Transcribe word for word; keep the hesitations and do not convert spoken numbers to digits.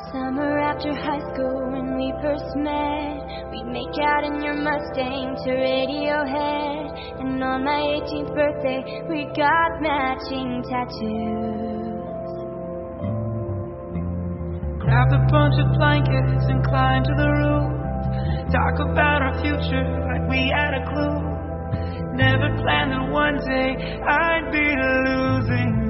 Summer after high school when we first met, we'd make out in your Mustang to Radiohead. And on my eighteenth birthday, we got matching tattoos. Grabbed a bunch of blankets and climbed to the roof. Talk about our future like we had a clue. Never planned that one day I'd be losing